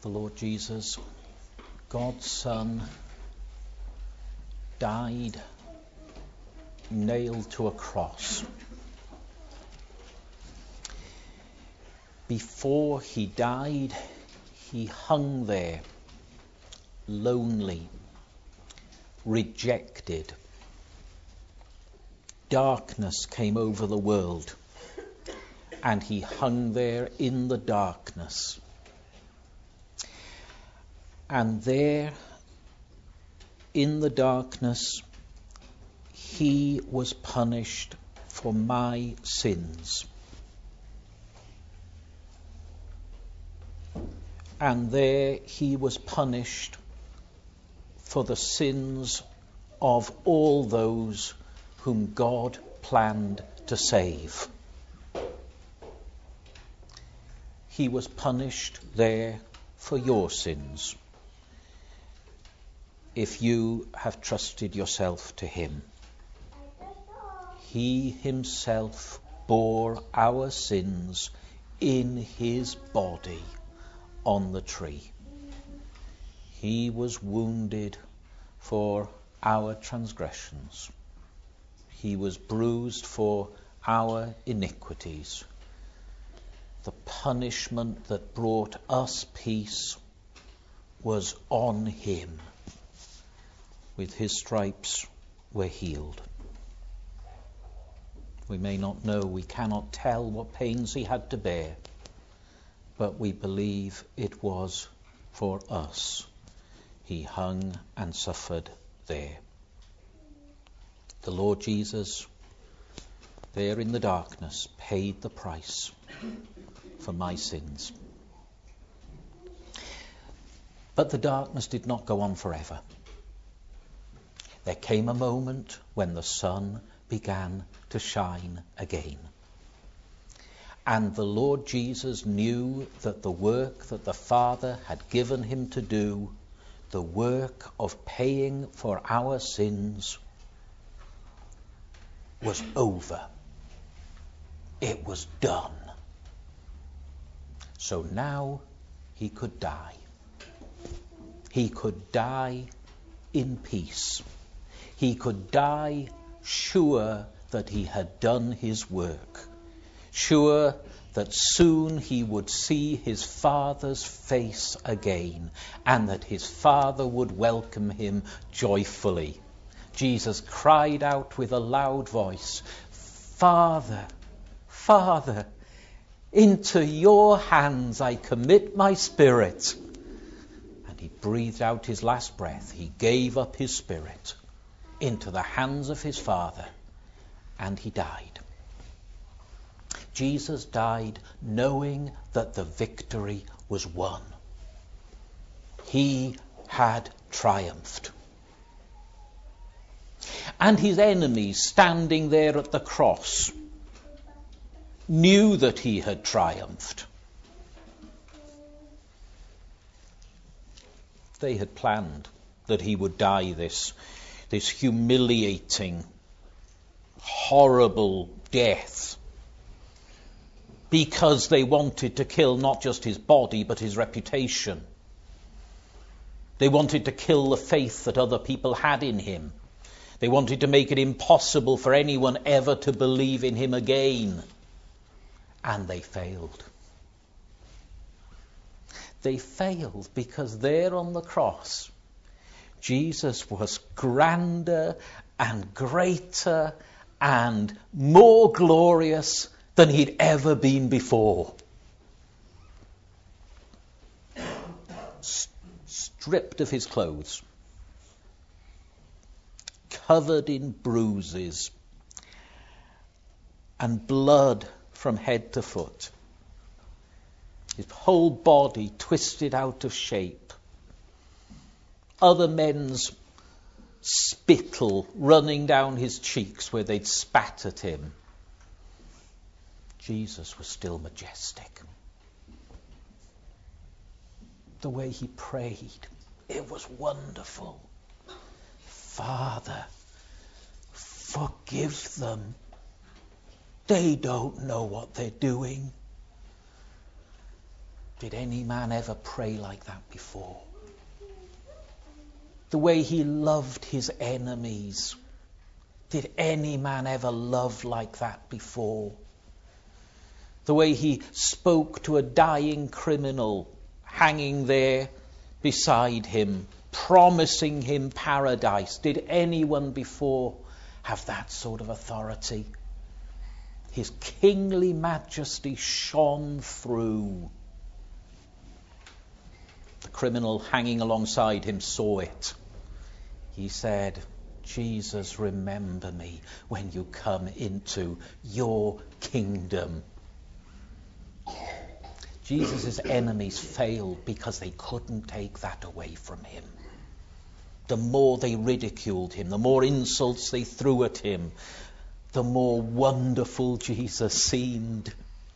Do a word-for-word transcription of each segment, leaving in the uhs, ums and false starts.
the Lord Jesus, God's Son, died nailed to a cross. Before he died, he hung there, lonely, rejected. Darkness came over the world, and he hung there in the darkness. And there, in the darkness, he was punished for my sins. And there he was punished for the sins of all those whom God planned to save. He was punished there for your sins, if you have trusted yourself to him. He himself bore our sins in his body on the tree. He was wounded for our transgressions. He was bruised for our iniquities. The punishment that brought us peace was on him. With his stripes we're healed. We may not know, we cannot tell what pains he had to bear, but we believe it was for us. He hung and suffered there. The Lord Jesus, there in the darkness, paid the price for my sins. But the darkness did not go on forever. There came a moment when the sun began to shine again. And the Lord Jesus knew that the work that the Father had given him to do, the work of paying for our sins, was over. It was done. So now he could die. He could die in peace. He could die sure that he had done his work, sure that soon he would see his Father's face again, and that his Father would welcome him joyfully. Jesus cried out with a loud voice, "Father, Father, into your hands I commit my spirit." And he breathed out his last breath. He gave up his spirit into the hands of his Father, and he died. Jesus died knowing that the victory was won. He had triumphed. And his enemies standing there at the cross knew that he had triumphed. They had planned that he would die this This humiliating, horrible death, because they wanted to kill not just his body but his reputation. They wanted to kill the faith that other people had in him. They wanted to make it impossible for anyone ever to believe in him again. And they failed. They failed because there on the cross, Jesus was grander and greater and more glorious than he'd ever been before. S- stripped of his clothes, covered in bruises and blood from head to foot, his whole body twisted out of shape, other men's spittle running down his cheeks where they'd spat at him. Jesus was still majestic. The way he prayed, it was wonderful. Father, forgive them. They don't know what they're doing. Did any man ever pray like that before? The way he loved his enemies. Did any man ever love like that before? The way he spoke to a dying criminal hanging there beside him, promising him paradise. Did anyone before have that sort of authority? His kingly majesty shone through. The criminal hanging alongside him saw it. He said, Jesus, remember me when you come into your kingdom. Jesus' enemies failed because they couldn't take that away from him. The more they ridiculed him, the more insults they threw at him, the more wonderful Jesus seemed.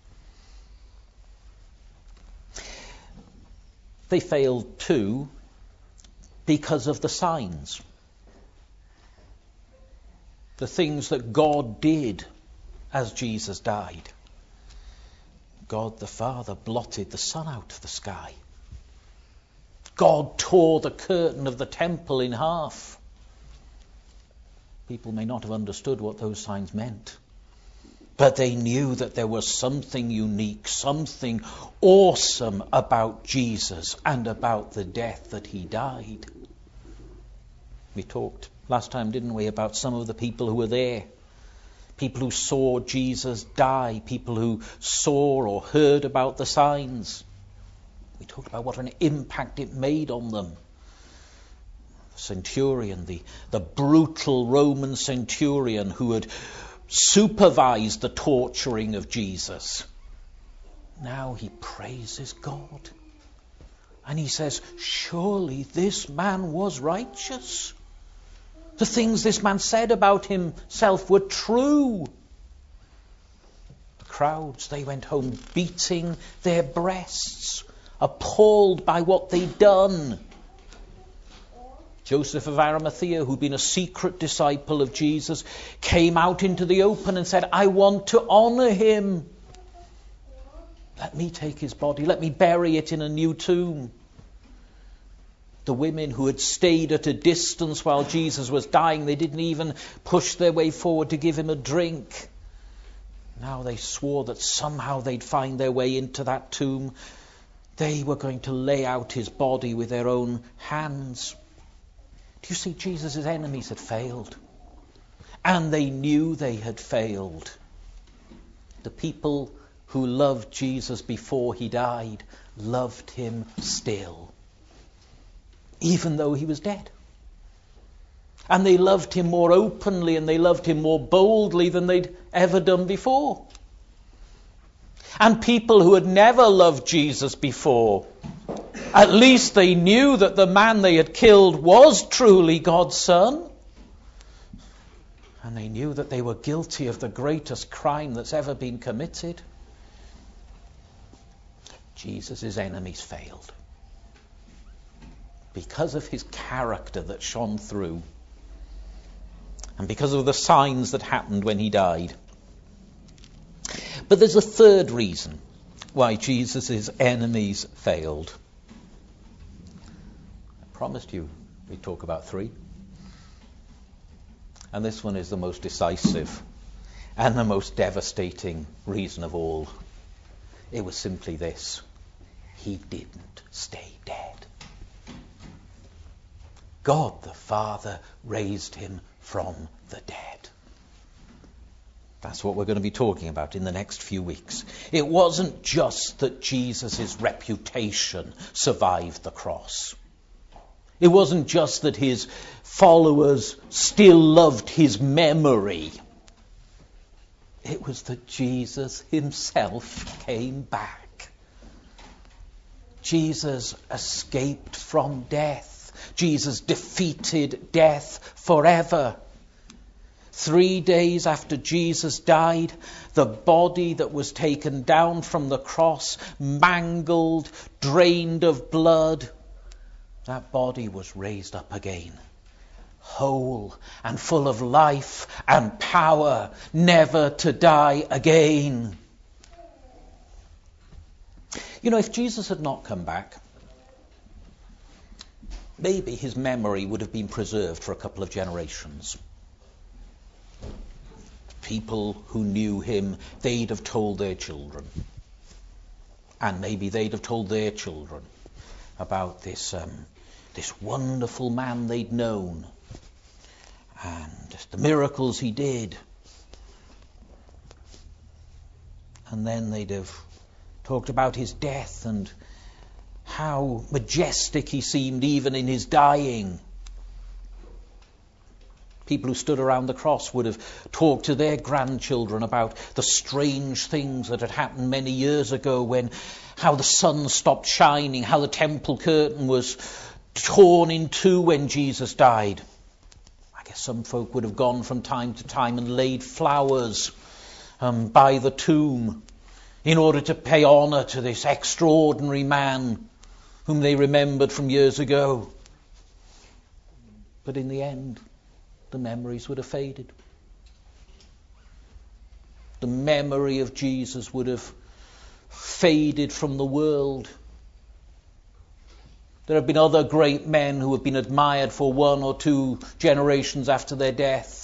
They failed too because of the signs. The things that God did as Jesus died. God the Father blotted the sun out of the sky. God tore the curtain of the temple in half. People may not have understood what those signs meant, but they knew that there was something unique, something awesome about Jesus and about the death that he died. We talked last time, didn't we, about some of the people who were there. People who saw Jesus die, people who saw or heard about the signs. We talked about what an impact it made on them. The centurion, the, the brutal Roman centurion who had supervised the torturing of Jesus. Now he praises God. And he says, surely this man was righteous. The things this man said about himself were true. The crowds, they went home beating their breasts, appalled by what they'd done. Joseph of Arimathea, who'd been a secret disciple of Jesus, came out into the open and said, I want to honor him. Let me take his body. Let me bury it in a new tomb. The women who had stayed at a distance while Jesus was dying, they didn't even push their way forward to give him a drink. Now they swore that somehow they'd find their way into that tomb. They were going to lay out his body with their own hands. Do you see, Jesus' enemies had failed. And they knew they had failed. The people who loved Jesus before he died loved him still, even though he was dead. And they loved him more openly and they loved him more boldly than they'd ever done before. And people who had never loved Jesus before, at least they knew that the man they had killed was truly God's Son. And they knew that they were guilty of the greatest crime that's ever been committed. Jesus' enemies failed because of his character that shone through and because of the signs that happened when he died. But there's a third reason why Jesus' enemies failed. I promised you we'd talk about three. And this one is the most decisive and the most devastating reason of all. It was simply this: he didn't stay dead. God the Father raised him from the dead. That's what we're going to be talking about in the next few weeks. It wasn't just that Jesus' reputation survived the cross. It wasn't just that his followers still loved his memory. It was that Jesus himself came back. Jesus escaped from death. Jesus defeated death forever. Three days after Jesus died, the body that was taken down from the cross, mangled, drained of blood, that body was raised up again, whole and full of life and power, never to die again. You know, if Jesus had not come back, maybe his memory would have been preserved for a couple of generations. People who knew him, they'd have told their children. And maybe they'd have told their children about this um, this wonderful man they'd known and the miracles he did. And then they'd have talked about his death and how majestic he seemed even in his dying. People who stood around the cross would have talked to their grandchildren about the strange things that had happened many years ago, when how the sun stopped shining, how the temple curtain was torn in two when Jesus died. I guess some folk would have gone from time to time and laid flowers um, by the tomb in order to pay honour to this extraordinary man whom they remembered from years ago. But in the end, the memories would have faded. The memory of Jesus would have faded from the world. There have been other great men who have been admired for one or two generations after their death.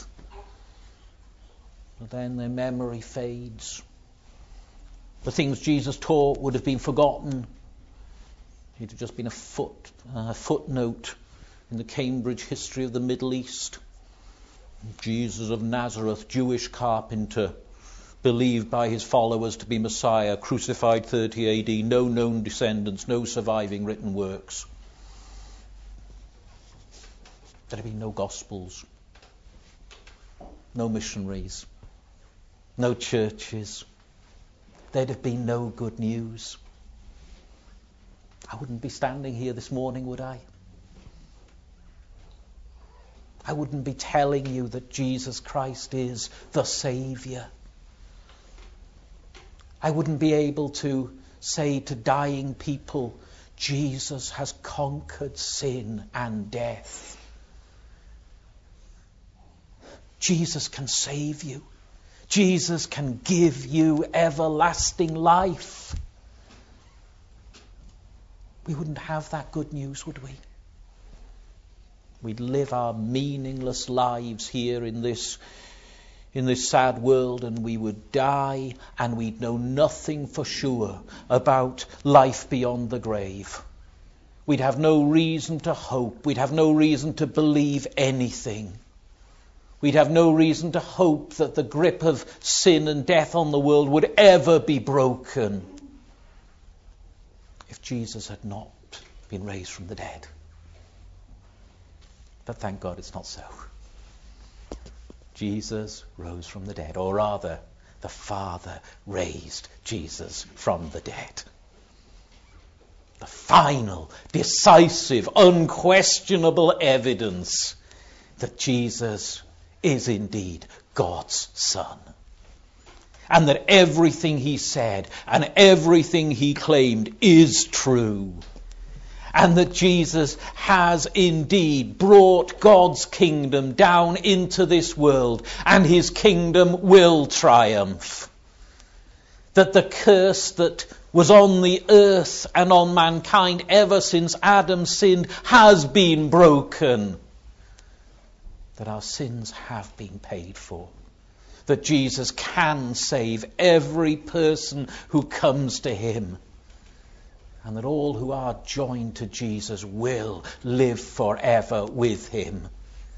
But then their memory fades. The things Jesus taught would have been forgotten. It had just been a foot, a footnote in the Cambridge history of the Middle East. Jesus of Nazareth, Jewish carpenter, believed by his followers to be Messiah, crucified thirty A D, no known descendants, no surviving written works. There had been no gospels, no missionaries, no churches. There'd have been no good news. I wouldn't be standing here this morning, would I? I wouldn't be telling you that Jesus Christ is the Saviour. I wouldn't be able to say to dying people, Jesus has conquered sin and death. Jesus can save you. Jesus can give you everlasting life. We wouldn't have that good news, would we? We'd live our meaningless lives here in this in this sad world, and we would die, and we'd know nothing for sure about life beyond the grave. We'd have no reason to hope. We'd have no reason to believe anything. We'd have no reason to hope that the grip of sin and death on the world would ever be broken if Jesus had not been raised from the dead. But thank God it's not so. Jesus rose from the dead, or rather, the Father raised Jesus from the dead. The final, decisive, unquestionable evidence that Jesus is indeed God's Son. And that everything he said and everything he claimed is true. And that Jesus has indeed brought God's kingdom down into this world, and his kingdom will triumph. That the curse that was on the earth and on mankind ever since Adam sinned has been broken. That our sins have been paid for. That Jesus can save every person who comes to him. And that all who are joined to Jesus will live forever with him.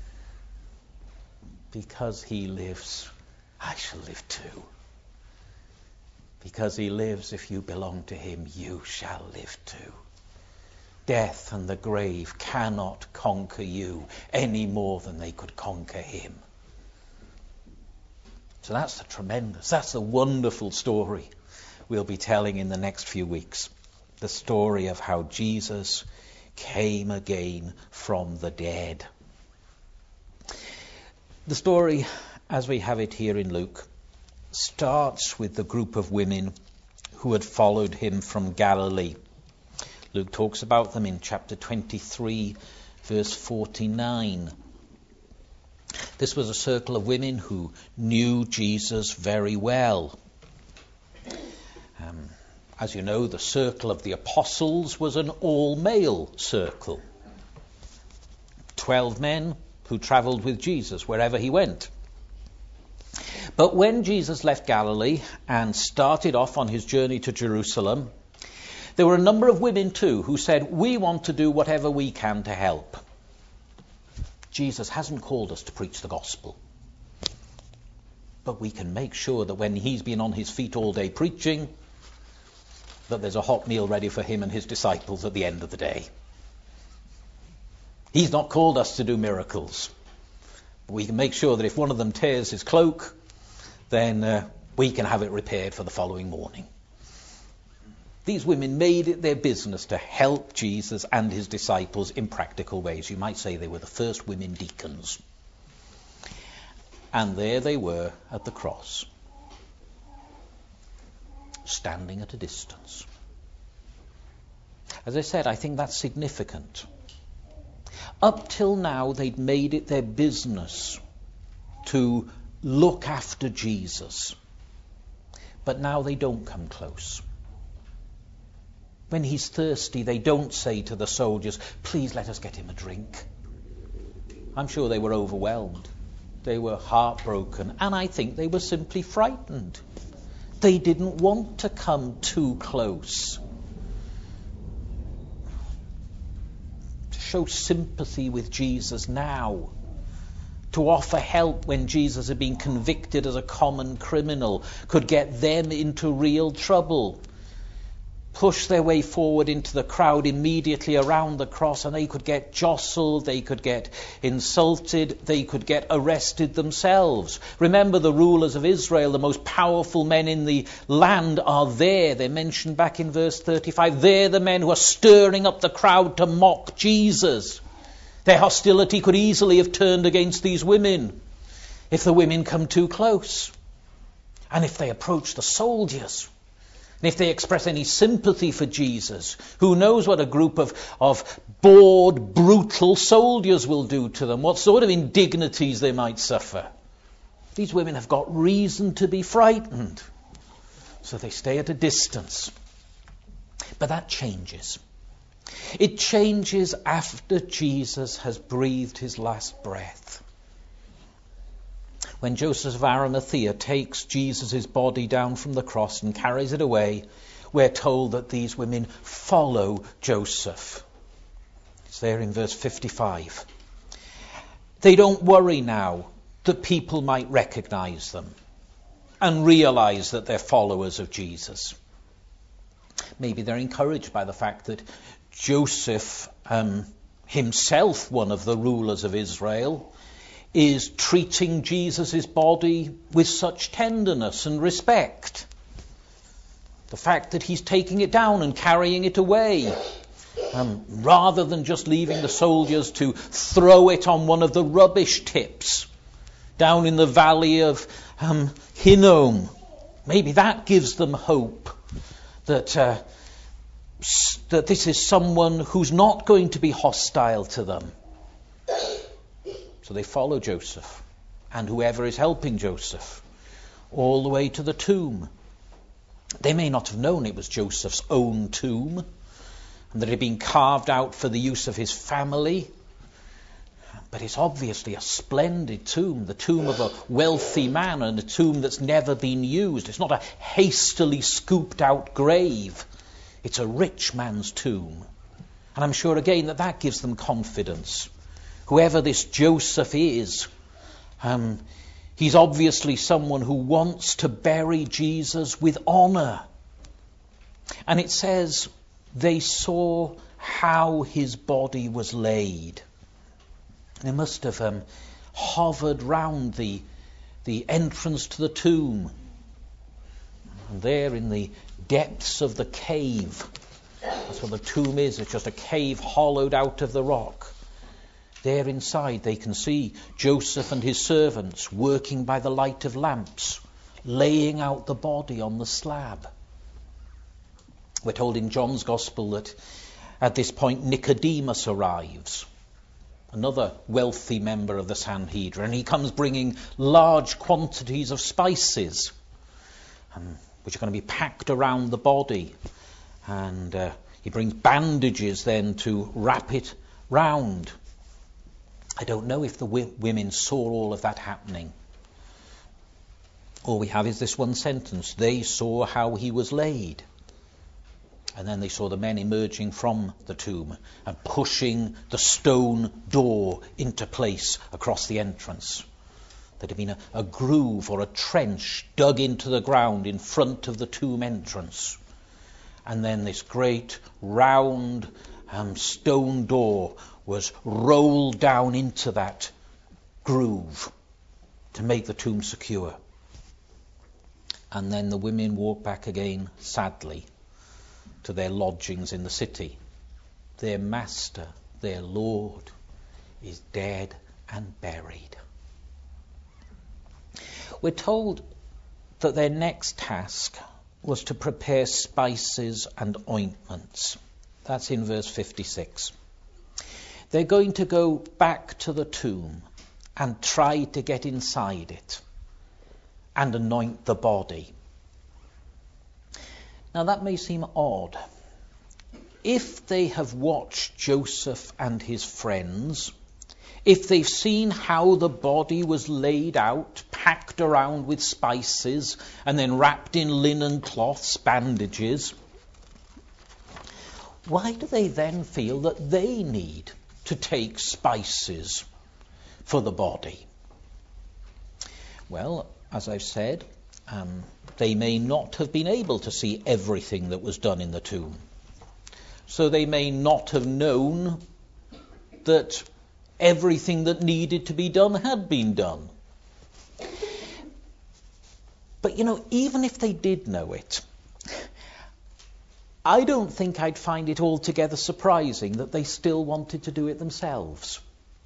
Because he lives, I shall live too. Because he lives, if you belong to him, you shall live too. Death and the grave cannot conquer you any more than they could conquer him. So that's the tremendous, that's the wonderful story we'll be telling in the next few weeks. The story of how Jesus came again from the dead. The story, as we have it here in Luke, starts with the group of women who had followed him from Galilee. Luke talks about them in chapter twenty-three, verse forty-nine. This was a circle of women who knew Jesus very well. Um, As you know, the circle of the apostles was an all-male circle. Twelve men who travelled with Jesus wherever he went. But when Jesus left Galilee and started off on his journey to Jerusalem, there were a number of women too who said, we want to do whatever we can to help. Jesus hasn't called us to preach the gospel. But we can make sure that when he's been on his feet all day preaching, that there's a hot meal ready for him and his disciples at the end of the day. He's not called us to do miracles. But we can make sure that if one of them tears his cloak, then uh, we can have it repaired for the following morning. These women made it their business to help Jesus and his disciples in practical ways. You might say they were the first women deacons. And there they were at the cross, standing at a distance. As I said, I think that's significant. Up till now, they'd made it their business to look after Jesus. But now they don't come close. When he's thirsty, they don't say to the soldiers, please let us get him a drink. I'm sure they were overwhelmed. They were heartbroken. And I think they were simply frightened. They didn't want to come too close. To show sympathy with Jesus now. To offer help when Jesus had been convicted as a common criminal could get them into real trouble. Push their way forward into the crowd immediately around the cross, and they could get jostled, they could get insulted, they could get arrested themselves. Remember, the rulers of Israel, the most powerful men in the land, are there. They're mentioned back in verse thirty-five. They're the men who are stirring up the crowd to mock Jesus. Their hostility could easily have turned against these women if the women come too close. And if they approach the soldiers, and if they express any sympathy for Jesus, who knows what a group of, of bored, brutal soldiers will do to them, what sort of indignities they might suffer. These women have got reason to be frightened, so they stay at a distance. But that changes. It changes after Jesus has breathed his last breath. When Joseph of Arimathea takes Jesus' body down from the cross and carries it away, we're told that these women follow Joseph. It's there in verse fifty-five. They don't worry now that people might recognize them and realize that they're followers of Jesus. Maybe they're encouraged by the fact that Joseph, um, himself one of the rulers of Israel, is treating Jesus' body with such tenderness and respect. The fact that he's taking it down and carrying it away, um, rather than just leaving the soldiers to throw it on one of the rubbish tips down in the valley of um, Hinnom. Maybe that gives them hope that, uh, that this is someone who's not going to be hostile to them. So they follow Joseph and whoever is helping Joseph all the way to the tomb. They may not have known it was Joseph's own tomb and that it had been carved out for the use of his family. But it's obviously a splendid tomb, the tomb of a wealthy man, and a tomb that's never been used. It's not a hastily scooped out grave. It's a rich man's tomb. And I'm sure again that that gives them confidence. Whoever this Joseph is, um, he's obviously someone who wants to bury Jesus with honor. And it says they saw how his body was laid. They must have um, hovered round the, the entrance to the tomb. And there in the depths of the cave, that's what the tomb is, it's just a cave hollowed out of the rock. There inside they can see Joseph and his servants working by the light of lamps, laying out the body on the slab. We're told in John's Gospel that at this point Nicodemus arrives, another wealthy member of the Sanhedrin, and he comes bringing large quantities of spices. Um, which are going to be packed around the body. And uh, he brings bandages then to wrap it round. I don't know if the wi- women saw all of that happening. All we have is this one sentence. They saw how he was laid. And then they saw the men emerging from the tomb and pushing the stone door into place across the entrance. There had been a, a groove or a trench dug into the ground in front of the tomb entrance. And then this great round um, stone door was rolled down into that groove to make the tomb secure. And then the women walked back again, sadly, to their lodgings in the city. Their master, their Lord, is dead and buried. We're told that their next task was to prepare spices and ointments. That's in verse fifty-six. They're going to go back to the tomb and try to get inside it and anoint the body. Now that may seem odd. If they have watched Joseph and his friends, if they've seen how the body was laid out, packed around with spices, and then wrapped in linen cloths, bandages, why do they then feel that they need to take spices for the body? Well, as I've said, um, they may not have been able to see everything that was done in the tomb. So they may not have known that everything that needed to be done had been done. But, you know, even if they did know it, I don't think I'd find it altogether surprising that they still wanted to do it themselves.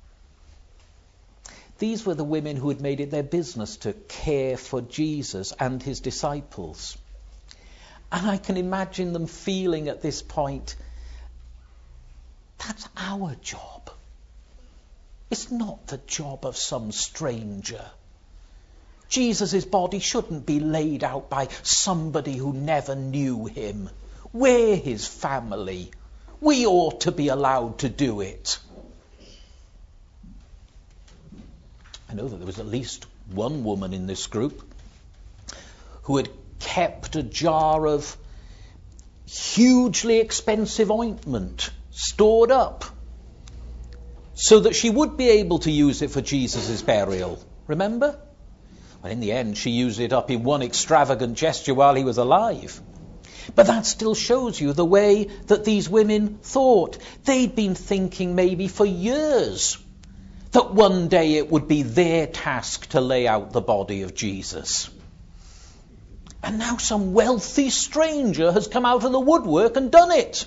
These were the women who had made it their business to care for Jesus and his disciples. And I can imagine them feeling at this point, that's our job. It's not the job of some stranger. Jesus' body shouldn't be laid out by somebody who never knew him. We're his family. We ought to be allowed to do it. I know that there was at least one woman in this group who had kept a jar of hugely expensive ointment stored up so that she would be able to use it for Jesus' burial. Remember? Well, in the end, she used it up in one extravagant gesture while he was alive. But that still shows you the way that these women thought. They'd been thinking maybe for years that one day it would be their task to lay out the body of Jesus. And now some wealthy stranger has come out of the woodwork and done it.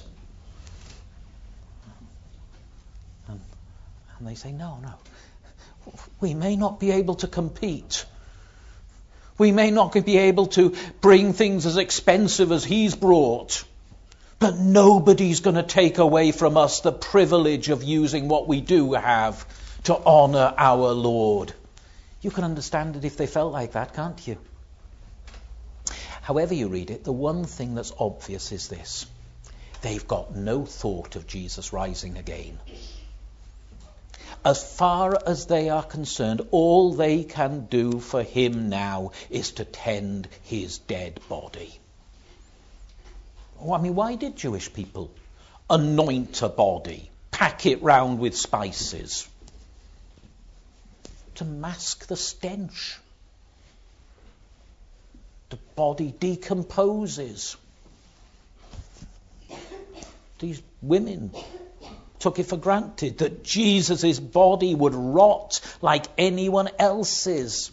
And, and they say, no, no, we may not be able to compete. We may not be able to bring things as expensive as he's brought. But nobody's going to take away from us the privilege of using what we do have to honour our Lord. You can understand it if they felt like that, can't you? However you read it, the one thing that's obvious is this. They've got no thought of Jesus rising again. As far as they are concerned, all they can do for him now is to tend his dead body. I mean, why did Jewish people anoint a body, pack it round with spices? To mask the stench. The body decomposes. These women took it for granted that Jesus' body would rot like anyone else's.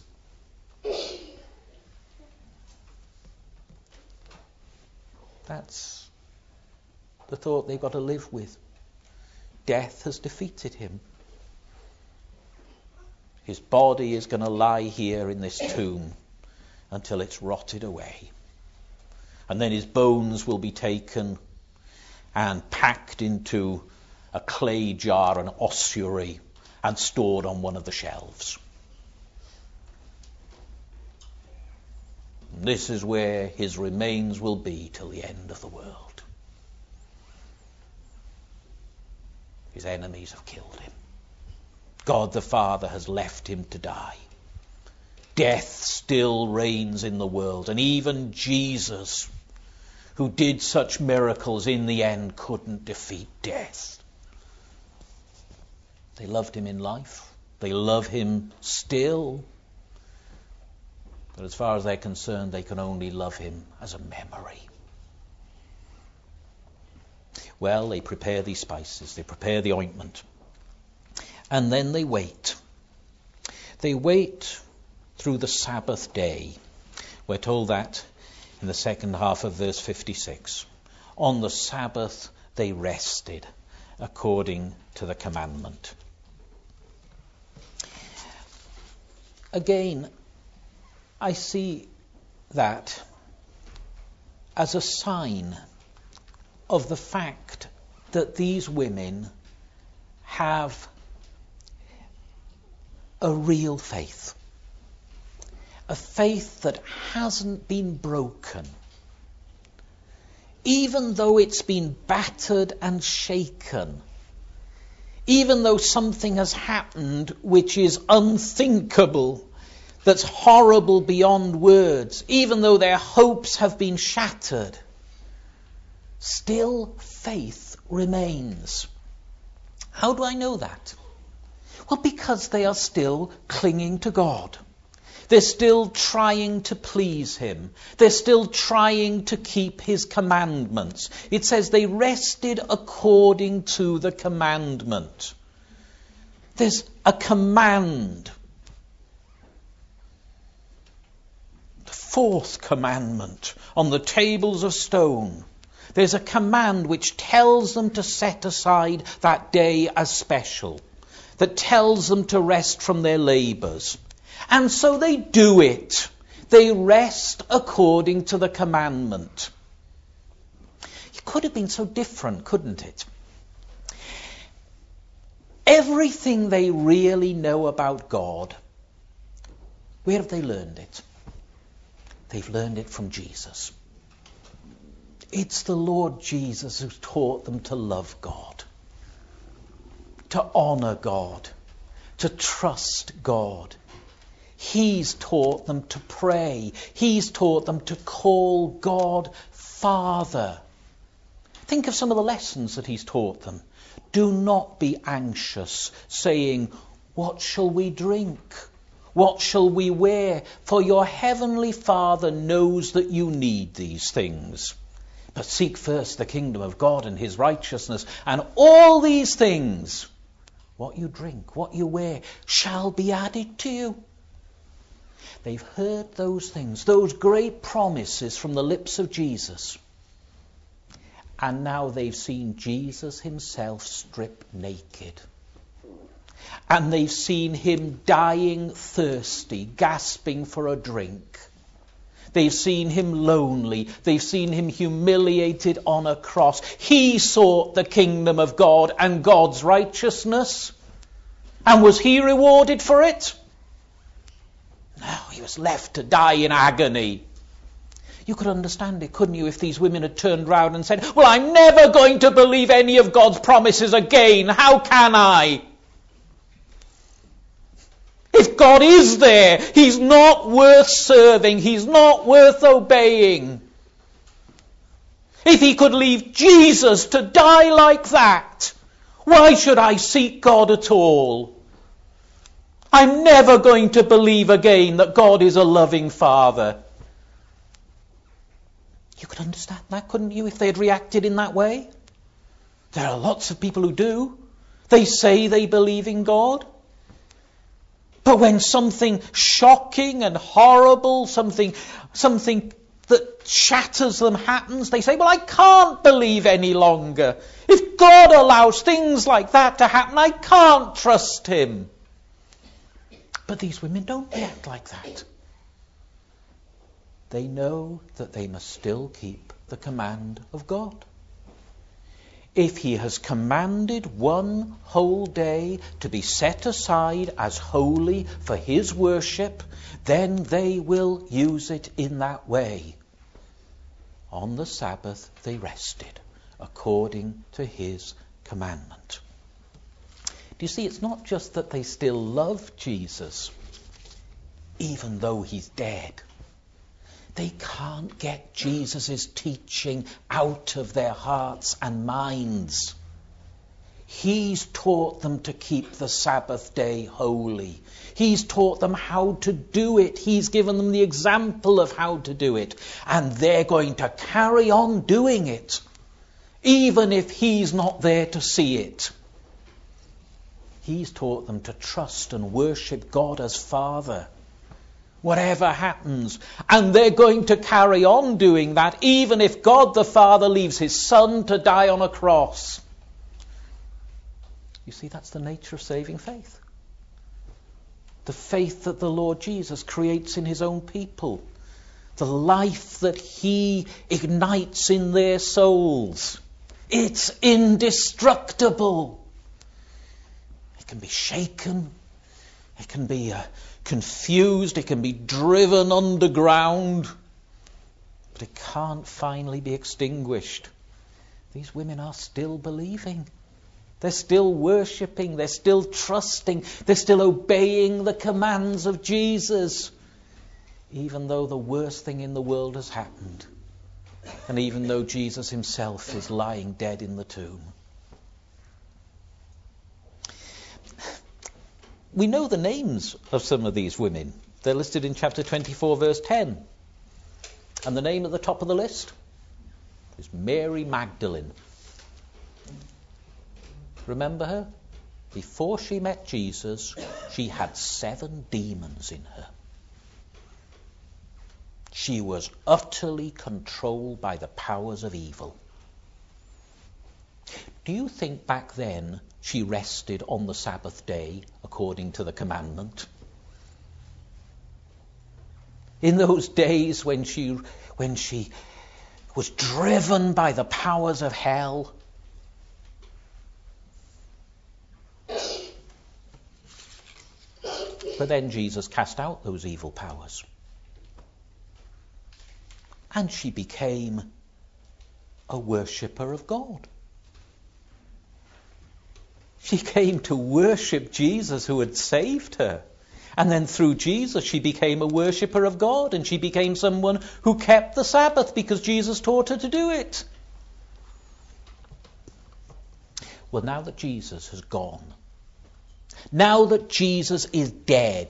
That's the thought they've got to live with. Death has defeated him. His body is going to lie here in this tomb until it's rotted away. And then his bones will be taken and packed into a clay jar, an ossuary, and stored on one of the shelves. And this is where his remains will be till the end of the world. His enemies have killed him. God the Father has left him to die. Death still reigns in the world, and even Jesus, who did such miracles, in the end couldn't defeat death. They loved him in life. They love him still. But as far as they're concerned, they can only love him as a memory. Well, they prepare these spices. They prepare the ointment. And then they wait. They wait through the Sabbath day. We're told that in the second half of verse fifty-six. On the Sabbath they rested according to the commandment. Again, I see that as a sign of the fact that these women have a real faith. A faith that hasn't been broken. Even though it's been battered and shaken. Even though something has happened which is unthinkable, that's horrible beyond words, even though their hopes have been shattered, still faith remains. How do I know that? Well, because they are still clinging to God. They're still trying to please him. They're still trying to keep his commandments. It says they rested according to the commandment. There's a command. The fourth commandment on the tables of stone. There's a command which tells them to set aside that day as special. That tells them to rest from their labours. And so they do it. They rest according to the commandment. It could have been so different, couldn't it? Everything they really know about God, where have they learned it? They've learned it from Jesus. It's the Lord Jesus who's taught them to love God, to honour God, to trust God. He's taught them to pray. He's taught them to call God Father. Think of some of the lessons that he's taught them. Do not be anxious, saying, what shall we drink? What shall we wear? For your heavenly Father knows that you need these things. But seek first the kingdom of God and his righteousness, and all these things, what you drink, what you wear, shall be added to you. They've heard those things, those great promises from the lips of Jesus. And now they've seen Jesus himself stripped naked. And they've seen him dying thirsty, gasping for a drink. They've seen him lonely. They've seen him humiliated on a cross. He sought the kingdom of God and God's righteousness. And was he rewarded for it? No, he was left to die in agony. You could understand it, couldn't you, if these women had turned round and said, well, I'm never going to believe any of God's promises again. How can I? If God is there, he's not worth serving. He's not worth obeying. If he could leave Jesus to die like that, why should I seek God at all? I'm never going to believe again that God is a loving Father. You could understand that, couldn't you, if they had reacted in that way? There are lots of people who do. They say they believe in God. But when something shocking and horrible, something, something that shatters them happens, they say, well, I can't believe any longer. If God allows things like that to happen, I can't trust him. But these women don't react like that. They know that they must still keep the command of God. if he has commanded one whole day to be set aside as holy for his worship, then they will use it in that way. On the Sabbath they rested, according to his commandment. Do you see, it's not just that they still love Jesus, even though he's dead. They can't get Jesus' teaching out of their hearts and minds. He's taught them to keep the Sabbath day holy. He's taught them how to do it. He's given them the example of how to do it. And they're going to carry on doing it, even if he's not there to see it. He's taught them to trust and worship God as Father, whatever happens. And they're going to carry on doing that, even if God the Father leaves his Son to die on a cross. You see, that's the nature of saving faith. The faith that the Lord Jesus creates in his own people. The life that he ignites in their souls. It's indestructible. It can be shaken. It can be uh, confused. It can be driven underground. But it can't finally be extinguished. These women are still believing. They're still worshipping. They're still trusting. They're still obeying the commands of Jesus. Even though the worst thing in the world has happened. And even though Jesus himself is lying dead in the tomb. We know the names of some of these women. They're listed in chapter twenty-four, verse ten. And the name at the top of the list is Mary Magdalene. Remember her? Before she met Jesus, she had seven demons in her. She was utterly controlled by the powers of evil. Do you think back then she rested on the Sabbath day according to the commandment? In those days when she, when she was driven by the powers of hell, but then Jesus cast out those evil powers. And she became a worshipper of God. She came to worship Jesus who had saved her. And then through Jesus she became a worshipper of God. And she became someone who kept the Sabbath because Jesus taught her to do it. Well, now that Jesus has gone, now that Jesus is dead,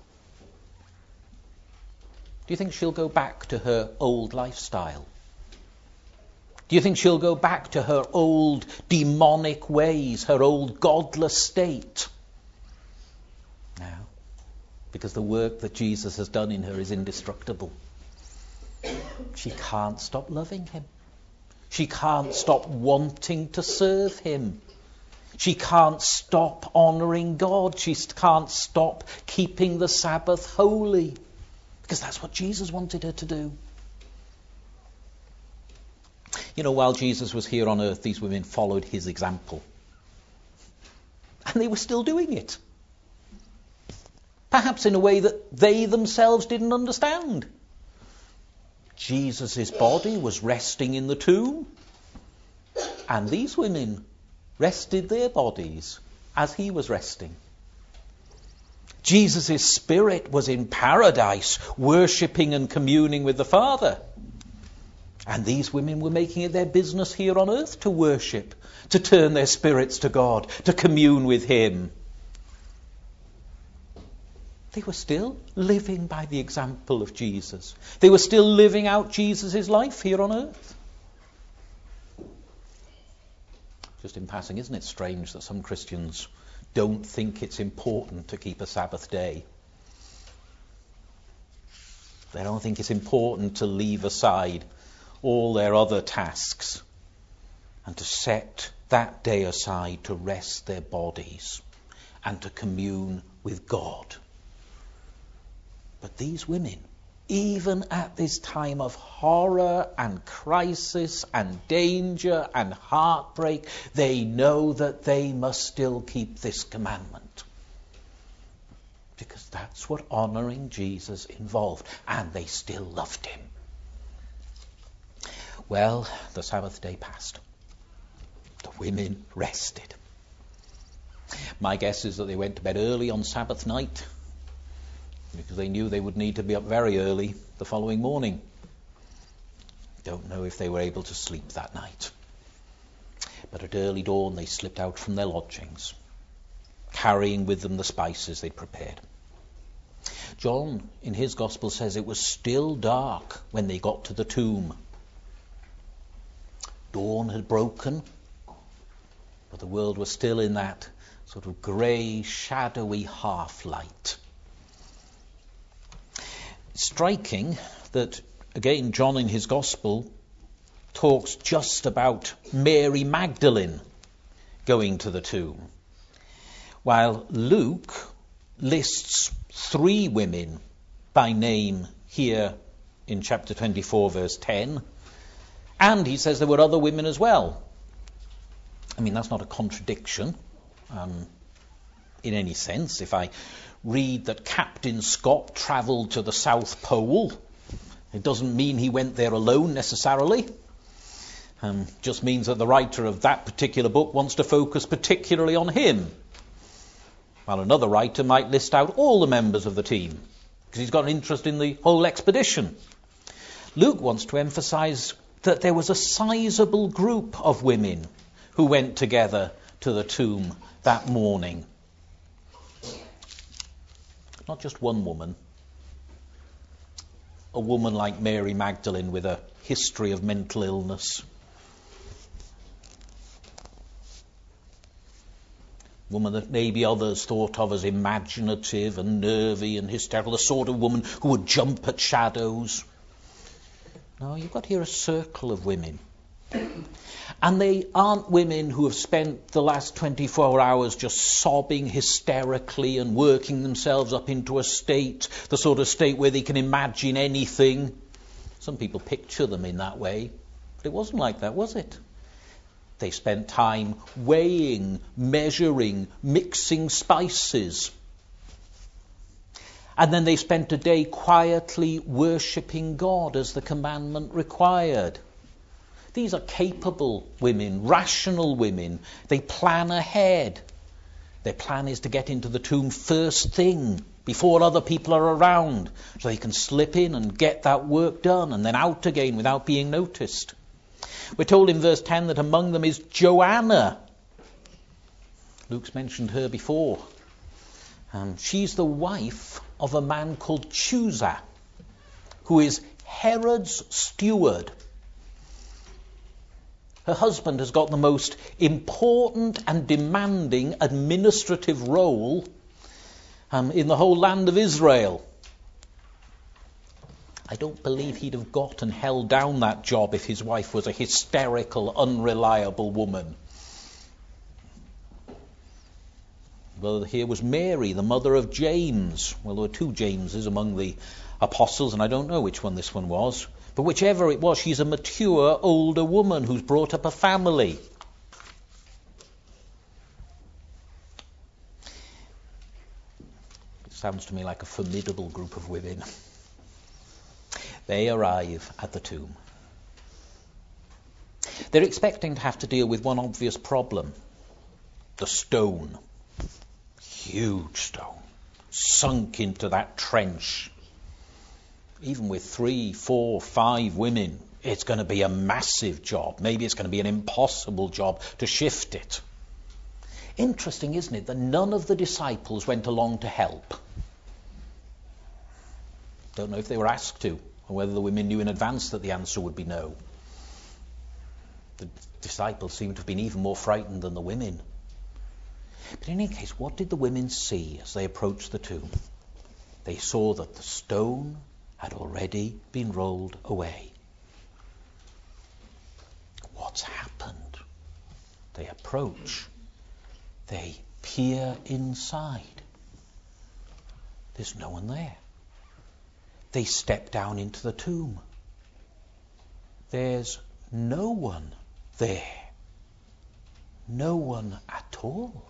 do you think she'll go back to her old lifestyle? Do you think she'll go back to her old demonic ways, her old godless state? No, because the work that Jesus has done in her is indestructible. She can't stop loving him. She can't stop wanting to serve him. She can't stop honouring God. She can't stop keeping the Sabbath holy. Because that's what Jesus wanted her to do. You know, while Jesus was here on earth, these women followed his example. And they were still doing it. Perhaps in a way that they themselves didn't understand. Jesus' body was resting in the tomb. And these women rested their bodies as he was resting. Jesus' spirit was in paradise, worshipping and communing with the Father. And these women were making it their business here on earth to worship, to turn their spirits to God, to commune with him. They were still living by the example of Jesus. They were still living out Jesus' life here on earth. Just in passing, isn't it strange that some Christians don't think it's important to keep a Sabbath day? They don't think it's important to leave aside all their other tasks and to set that day aside to rest their bodies and to commune with God. But these women, even at this time of horror and crisis and danger and heartbreak, they know that they must still keep this commandment. Because that's what honouring Jesus involved. And they still loved him. Well, the Sabbath day passed. The women rested. My guess is that they went to bed early on Sabbath night, because they knew they would need to be up very early the following morning. Don't know if they were able to sleep that night. But at early dawn they slipped out from their lodgings, carrying with them the spices they'd prepared. John, in his Gospel, says it was still dark when they got to the tomb. Dawn had broken, but the world was still in that sort of grey, shadowy half-light. Striking that, again, John in his Gospel talks just about Mary Magdalene going to the tomb, while Luke lists three women by name here in chapter twenty-four, verse ten, and he says there were other women as well. I mean, that's not a contradiction um, in any sense. If I read that Captain Scott travelled to the South Pole, it doesn't mean he went there alone necessarily. Um, just means that the writer of that particular book wants to focus particularly on him. While another writer might list out all the members of the team, because he's got an interest in the whole expedition. Luke wants to emphasise that there was a sizable group of women who went together to the tomb that morning. Not just one woman. A woman like Mary Magdalene with a history of mental illness. Woman that maybe others thought of as imaginative and nervy and hysterical, the sort of woman who would jump at shadows. No, you've got here a circle of women. And they aren't women who have spent the last twenty-four hours just sobbing hysterically and working themselves up into a state, the sort of state where they can imagine anything. Some people picture them in that way, but it wasn't like that, was it? They spent time weighing, measuring, mixing spices. And then they spent a day quietly worshipping God as the commandment required. These are capable women, rational women. They plan ahead. Their plan is to get into the tomb first thing, before other people are around, so they can slip in and get that work done and then out again without being noticed. We're told in verse ten that among them is Joanna. Luke's mentioned her before. Um, she's the wife of a man called Chusa, who is Herod's steward. Her husband has got the most important and demanding administrative role um, in the whole land of Israel. I don't believe he'd have got and held down that job if his wife was a hysterical, unreliable woman. Well, here was Mary, the mother of James. Well, there were two Jameses among the apostles, and I don't know which one this one was. But whichever it was, she's a mature, older woman who's brought up a family. It sounds to me like a formidable group of women. They arrive at the tomb. They're expecting to have to deal with one obvious problem. The stone. Huge stone. Sunk into that trench. Even with three, four, five women, it's going to be a massive job. Maybe it's going to be an impossible job to shift it. Interesting, isn't it, that none of the disciples went along to help. Don't know if they were asked to, or whether the women knew in advance that the answer would be no. The disciples seem to have been even more frightened than the women. But in any case, what did the women see as they approached the tomb? They saw that the stone had already been rolled away. What's happened? They approach. They peer inside. There's no one there. They step down into the tomb. There's no one there. No one at all.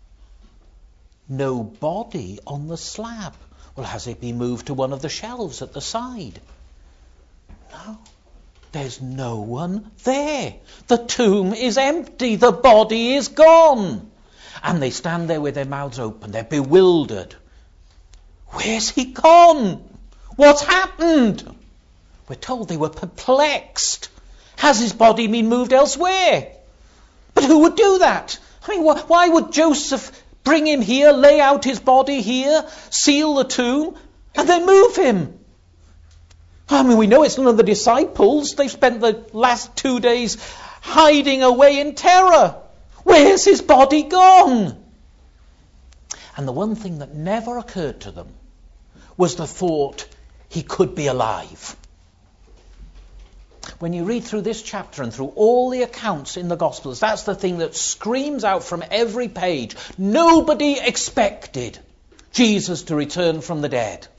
No body on the slab. Well, has it been moved to one of the shelves at the side? No. There's no one there. The tomb is empty. The body is gone. And they stand there with their mouths open. They're bewildered. Where's he gone? What's happened? We're told they were perplexed. Has his body been moved elsewhere? But who would do that? I mean, wh- why would Joseph bring him here, lay out his body here, seal the tomb, and then move him? I mean, we know it's none of the disciples. They've spent the last two days hiding away in terror. Where's his body gone? And the one thing that never occurred to them was the thought he could be alive. When you read through this chapter and through all the accounts in the Gospels, that's the thing that screams out from every page. Nobody expected Jesus to return from the dead.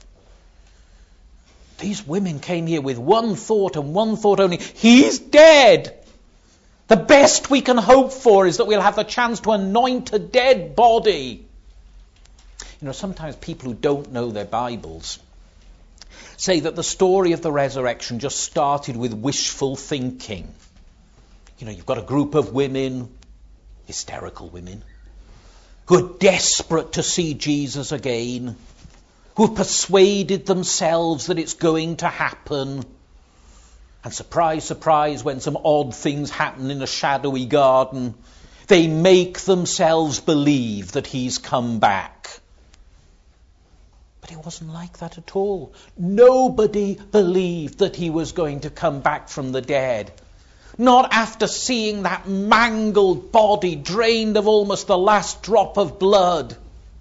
These women came here with one thought and one thought only. He's dead. The best we can hope for is that we'll have the chance to anoint a dead body. You know, sometimes people who don't know their Bibles say that the story of the resurrection just started with wishful thinking. You know, you've got a group of women, hysterical women, who are desperate to see Jesus again, who have persuaded themselves that it's going to happen. And surprise, surprise, when some odd things happen in a shadowy garden, they make themselves believe that he's come back. But it wasn't like that at all. Nobody believed that he was going to come back from the dead. Not after seeing that mangled body drained of almost the last drop of blood.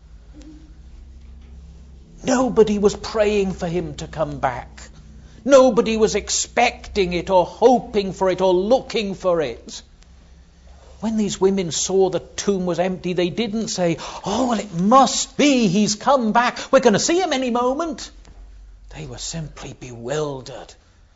Nobody was praying for him to come back. Nobody was expecting it or hoping for it or looking for it. When these women saw the tomb was empty, they didn't say, oh, well, it must be he's come back. We're going to see him any moment. They were simply bewildered.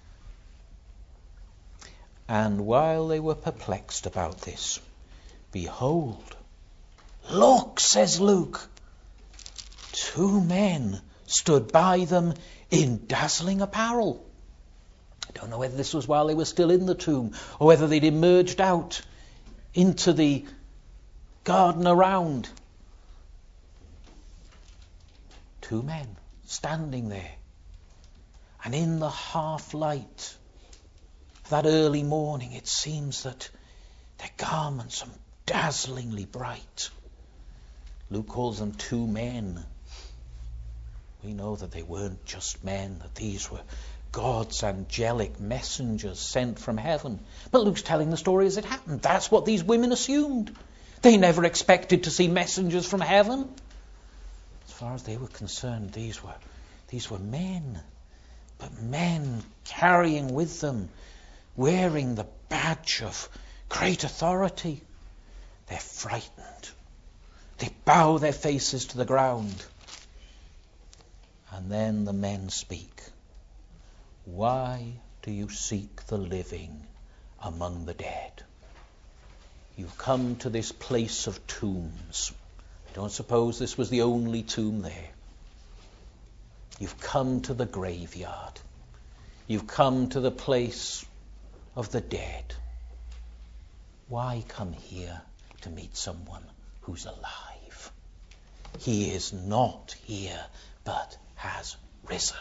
And while they were perplexed about this, behold, look, says Luke, two men stood by them in dazzling apparel. I don't know whether this was while they were still in the tomb or whether they'd emerged out into the garden around. Two men standing there. And in the half light of that early morning, it seems that their garments are dazzlingly bright. Luke calls them two men. We know that they weren't just men, that these were God's angelic messengers sent from heaven. But Luke's telling the story as it happened. That's what these women assumed. They never expected to see messengers from heaven. As far as they were concerned, these were, these were men. But men carrying with them, wearing the badge of great authority. They're frightened. They bow their faces to the ground. And then the men speak. Why do you seek the living among the dead? You've come to this place of tombs. I don't suppose this was the only tomb there. You've come to the graveyard. You've come to the place of the dead. Why come here to meet someone who's alive? He is not here, but has risen.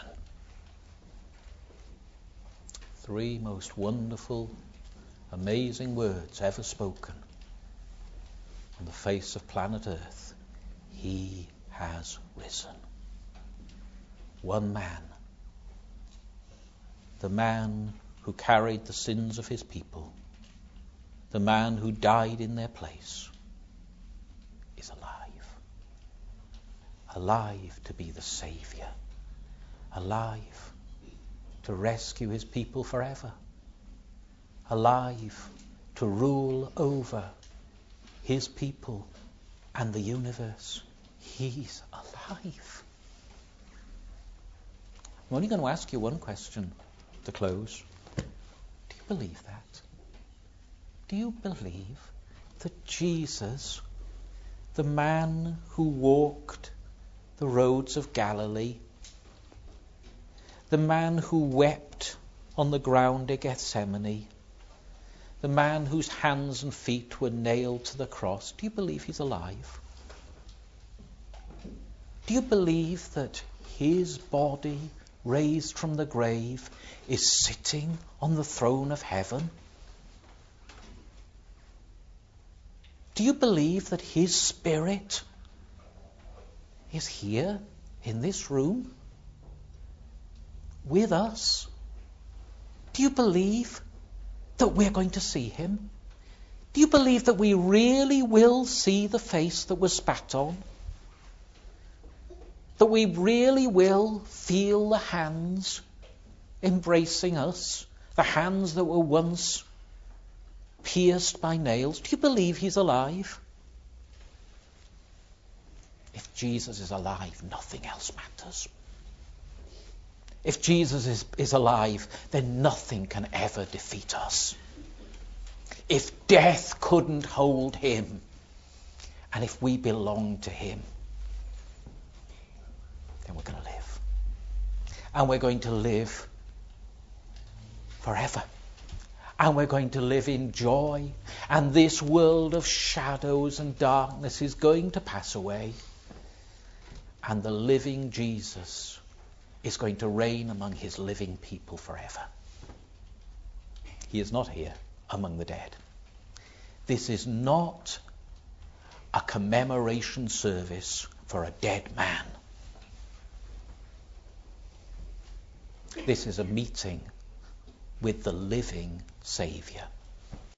Three most wonderful, amazing words ever spoken on the face of planet Earth. He has risen. One man, the man who carried the sins of his people, the man who died in their place, is alive. Alive to be the Saviour. Alive to rescue his people forever. Alive to rule over his people and the universe. He's alive. I'm only going to ask you one question to close. Do you believe that? Do you believe that Jesus, the man who walked the roads of Galilee, the man who wept on the ground at Gethsemane, the man whose hands and feet were nailed to the cross, do you believe he's alive? Do you believe that his body, raised from the grave, is sitting on the throne of heaven? Do you believe that his spirit is here in this room with us? Do you believe that we're going to see him? Do you believe that we really will see the face that was spat on? That we really will feel the hands embracing us, the hands that were once pierced by nails? Do you believe he's alive? If Jesus is alive, nothing else matters. If Jesus is, is alive, then nothing can ever defeat us. If death couldn't hold him, and if we belong to him, then we're going to live. And we're going to live forever. And we're going to live in joy. And this world of shadows and darkness is going to pass away. And the living Jesus is going to reign among his living people forever. He is not here among the dead. This is not a commemoration service for a dead man. This is a meeting with the living Saviour.